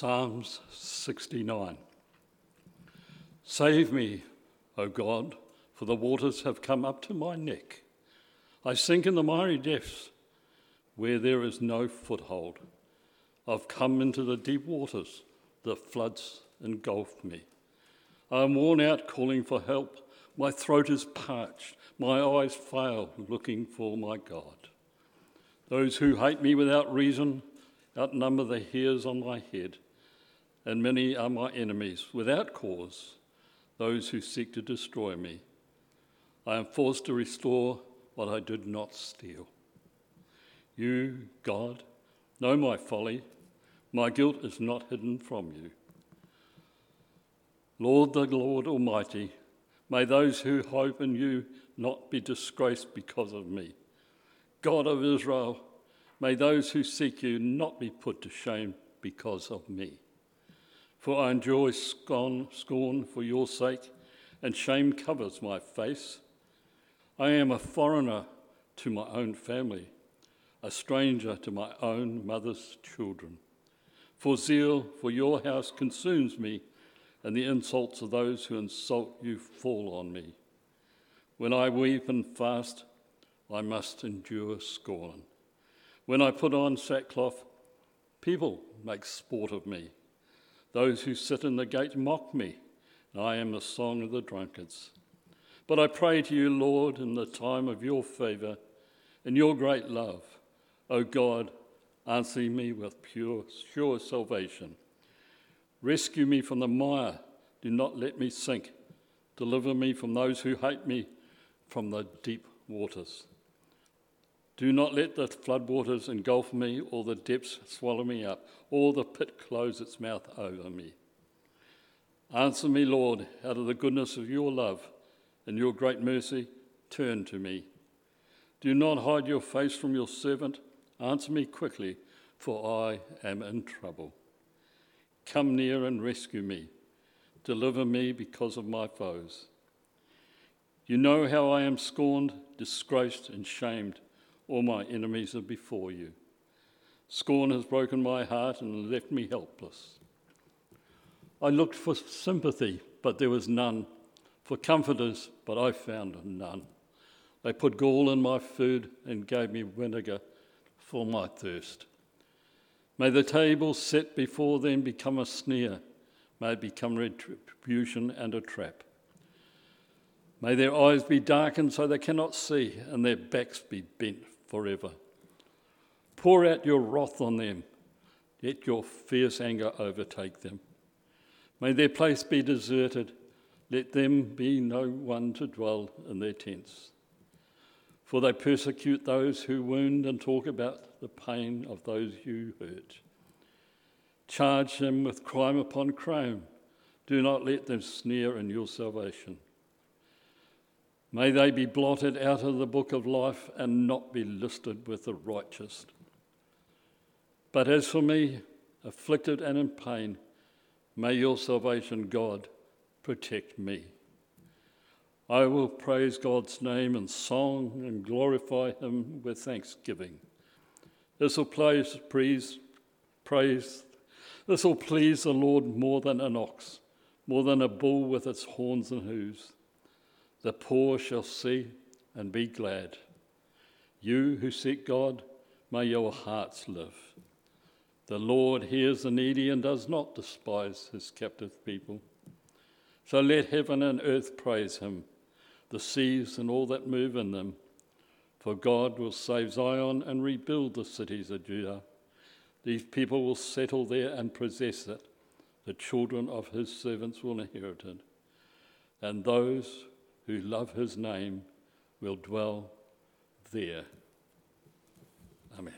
Psalms 69. Save me, O God, for the waters have come up to my neck. I sink in the miry depths where there is no foothold. I've come into the deep waters, the floods engulf me. I am worn out calling for help. My throat is parched, my eyes fail looking for my God. Those who hate me without reason outnumber the hairs on my head, and many are my enemies without cause, those who seek to destroy me. I am forced to restore what I did not steal. You, God, know my folly. My guilt is not hidden from you. Lord, the Lord Almighty, may those who hope in you not be disgraced because of me. God of Israel, may those who seek you not be put to shame because of me. For I enjoy scorn for your sake, and shame covers my face. I am a foreigner to my own family, a stranger to my own mother's children. For zeal for your house consumes me, and the insults of those who insult you fall on me. When I weep and fast, I must endure scorn. When I put on sackcloth, people make sport of me. Those who sit in the gate mock me, and I am the song of the drunkards. But I pray to you, Lord, in the time of your favour, in your great love. O God, answer me with sure salvation. Rescue me from the mire, do not let me sink. Deliver me from those who hate me, from the deep waters. Do not let the floodwaters engulf me, or the depths swallow me up, or the pit close its mouth over me. Answer me, Lord, out of the goodness of your love and your great mercy, turn to me. Do not hide your face from your servant. Answer me quickly, for I am in trouble. Come near and rescue me. Deliver me because of my foes. You know how I am scorned, disgraced, and shamed. All my enemies are before you. Scorn has broken my heart and left me helpless. I looked for sympathy, but there was none. For comforters, but I found none. They put gall in my food and gave me vinegar for my thirst. May the table set before them become a snare. May it become retribution and a trap. May their eyes be darkened so they cannot see, and their backs be bent forever. Pour out your wrath on them. Let your fierce anger overtake them. May their place be deserted. Let them be no one to dwell in their tents. For they persecute those who wound and talk about the pain of those you hurt. Charge them with crime upon crime. Do not let them sneer in your salvation. May they be blotted out of the book of life and not be listed with the righteous. But as for me, afflicted and in pain, may your salvation, God, protect me. I will praise God's name in song and glorify him with thanksgiving. This will please the Lord more than an ox, more than a bull with its horns and hooves. The poor shall see and be glad. You who seek God, may your hearts live. The Lord hears the needy and does not despise his captive people. So let heaven and earth praise him, the seas and all that move in them. For God will save Zion and rebuild the cities of Judah. These people will settle there and possess it. The children of his servants will inherit it. And those who love his name will dwell there. Amen.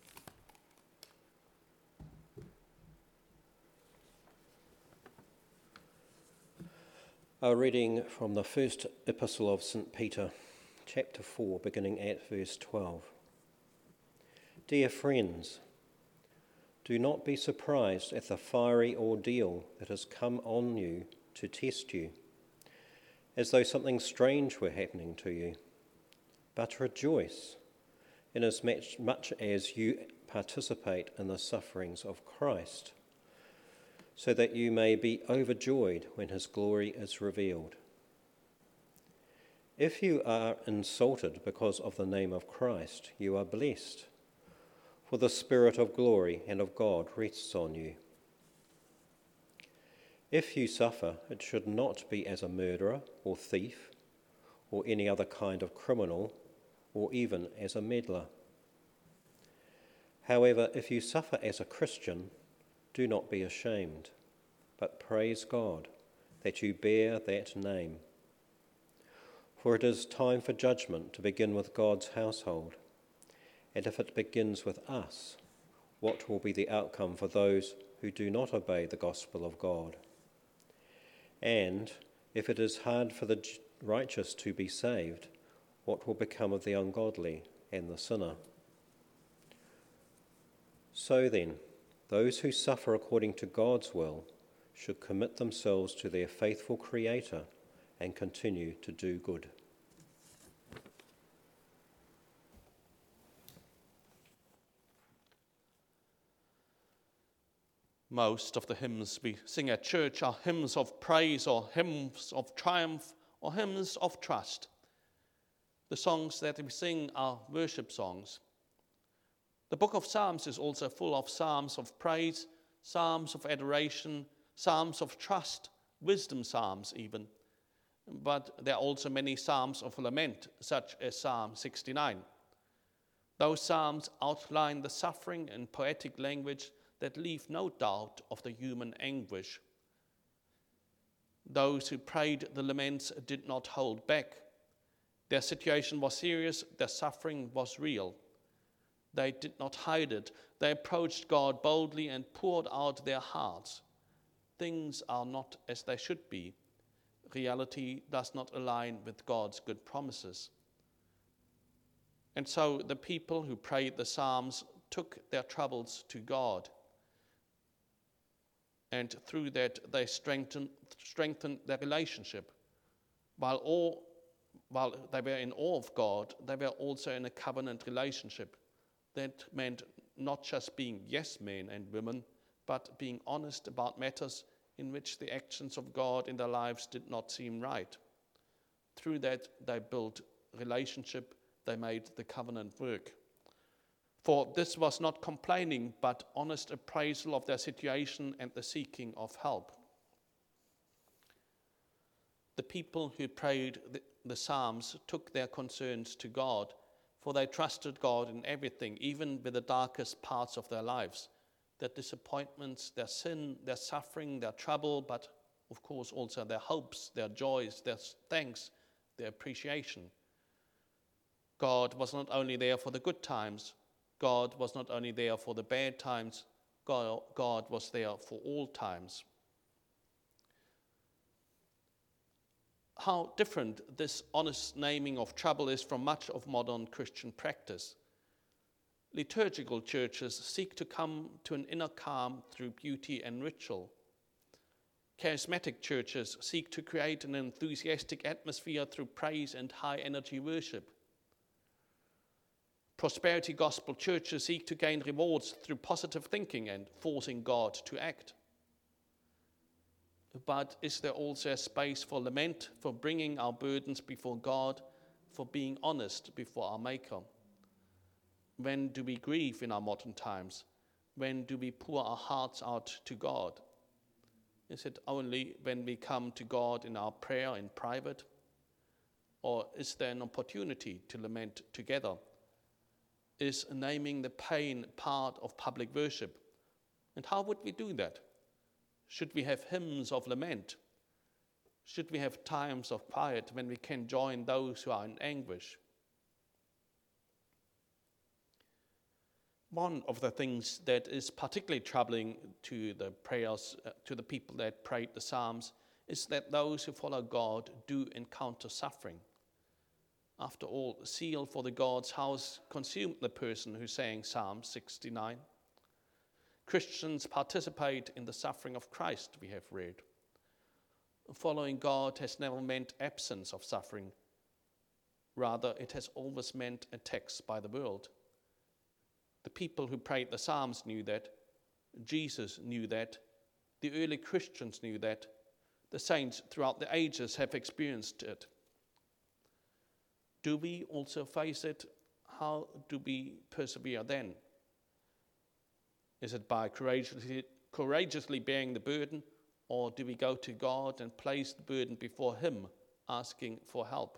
A reading from the first epistle of St. Peter, chapter 4, beginning at verse 12. Dear friends, do not be surprised at the fiery ordeal that has come on you to test you, as though something strange were happening to you. But rejoice, inasmuch as you participate in the sufferings of Christ, so that you may be overjoyed when his glory is revealed. If you are insulted because of the name of Christ, you are blessed, for the Spirit of glory and of God rests on you. If you suffer, it should not be as a murderer or thief or any other kind of criminal or even as a meddler. However, if you suffer as a Christian, do not be ashamed, but praise God that you bear that name. For it is time for judgment to begin with God's household. And if it begins with us, what will be the outcome for those who do not obey the gospel of God? And if it is hard for the righteous to be saved, what will become of the ungodly and the sinner? So then, those who suffer according to God's will should commit themselves to their faithful Creator and continue to do good. Most of the hymns we sing at church are hymns of praise or hymns of triumph or hymns of trust. The songs that we sing are worship songs. The book of Psalms is also full of psalms of praise, psalms of adoration, psalms of trust, wisdom psalms even. But there are also many psalms of lament, such as Psalm 69. Those psalms outline the suffering and poetic language that leave no doubt of the human anguish. Those who prayed the laments did not hold back. Their situation was serious, their suffering was real. They did not hide it. They approached God boldly and poured out their hearts. Things are not as they should be. Reality does not align with God's good promises. And so the people who prayed the Psalms took their troubles to God. And through that, they strengthened their relationship. While they were in awe of God, they were also in a covenant relationship. That meant not just being yes men and women, but being honest about matters in which the actions of God in their lives did not seem right. Through that, they built relationship, they made the covenant work. For this was not complaining, but honest appraisal of their situation and the seeking of help. The people who prayed the Psalms took their concerns to God, for they trusted God in everything, even with the darkest parts of their lives, their disappointments, their sin, their suffering, their trouble, but of course also their hopes, their joys, their thanks, their appreciation. God was not only there for the good times, God was not only there for the bad times, God was there for all times. How different this honest naming of trouble is from much of modern Christian practice. Liturgical churches seek to come to an inner calm through beauty and ritual. Charismatic churches seek to create an enthusiastic atmosphere through praise and high-energy worship. Prosperity gospel churches seek to gain rewards through positive thinking and forcing God to act. But is there also a space for lament, for bringing our burdens before God, for being honest before our Maker? When do we grieve in our modern times? When do we pour our hearts out to God? Is it only when we come to God in our prayer in private? Or is there an opportunity to lament together? Is naming the pain part of public worship? And how would we do that? Should we have hymns of lament? Should we have times of quiet when we can join those who are in anguish? One of the things that is particularly troubling to the prayers, to the people that prayed the Psalms, is that those who follow God do encounter suffering. After all, zeal for the God's house consumed the person who sang Psalm 69. Christians participate in the suffering of Christ, we have read. Following God has never meant absence of suffering. Rather, it has always meant attacks by the world. The people who prayed the Psalms knew that. Jesus knew that. The early Christians knew that. The saints throughout the ages have experienced it. Do we also face it? How do we persevere then? Is it by courageously bearing the burden, or do we go to God and place the burden before Him, asking for help?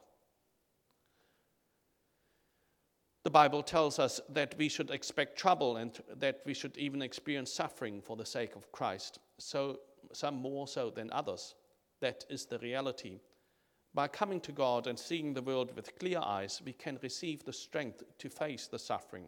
The Bible tells us that we should expect trouble and that we should even experience suffering for the sake of Christ. So some more so than others. That is the reality. By coming to God and seeing the world with clear eyes, we can receive the strength to face the suffering.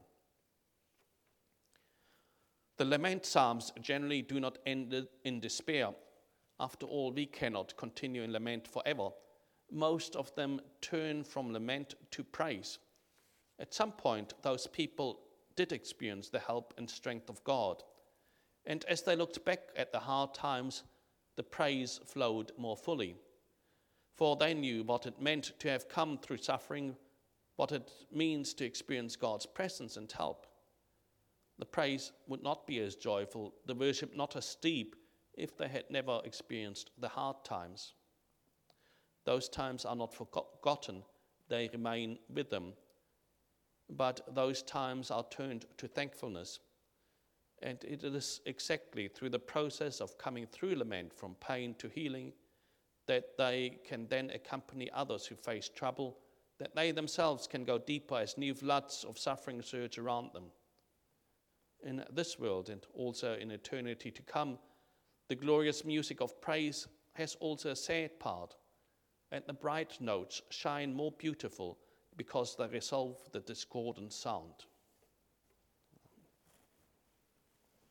The lament psalms generally do not end in despair. After all, we cannot continue in lament forever. Most of them turn from lament to praise. At some point, those people did experience the help and strength of God. And as they looked back at the hard times, the praise flowed more fully. For they knew what it meant to have come through suffering, what it means to experience God's presence and help. The praise would not be as joyful, the worship not as deep, if they had never experienced the hard times. Those times are not forgotten, they remain with them. But those times are turned to thankfulness. And it is exactly through the process of coming through lament from pain to healing that they can then accompany others who face trouble, that they themselves can go deeper as new floods of suffering surge around them. In this world and also in eternity to come, the glorious music of praise has also a sad part, and the bright notes shine more beautiful because they resolve the discordant sound.